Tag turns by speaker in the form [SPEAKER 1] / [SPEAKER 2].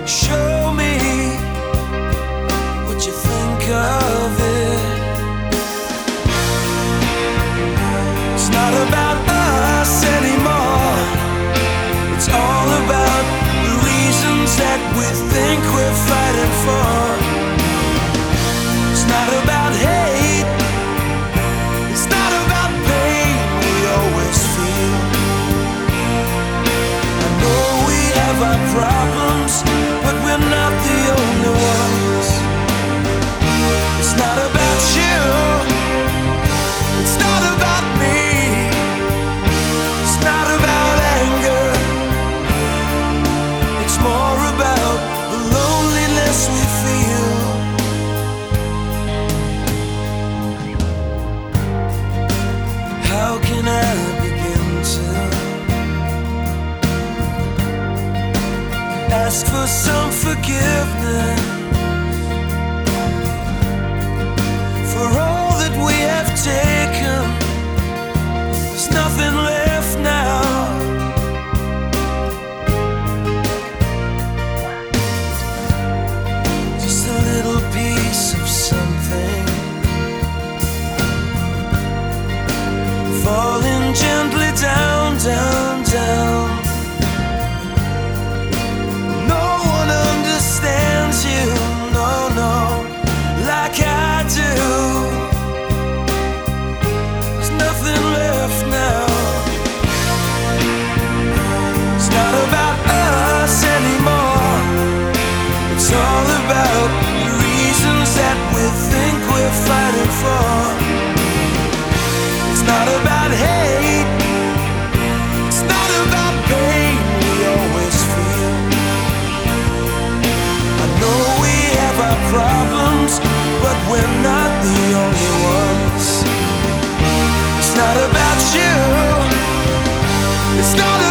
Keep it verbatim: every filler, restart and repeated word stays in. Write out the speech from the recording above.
[SPEAKER 1] Show me what you think of it. It's not about us anymore. It's all about the reasons that we think we're fighting for. It's not about hate. It's not about pain we always feel. I know we have our problems, but we're not the only ones. It's not about you. It's not about me. It's not about anger. It's more about the loneliness we feel. How can I begin to ask for some forgiveness for all that we have taken? There's nothing left now. Just a little piece of something falling gently down, down, down. No one understands you, no, no, like I do. There's nothing left now. It's not about us anymore. It's all about the reasons that we think we're fighting for. It's not about hate. It's not about pain we always feel. I know we have our problems, but we're not the only ones. It's not about you. It's not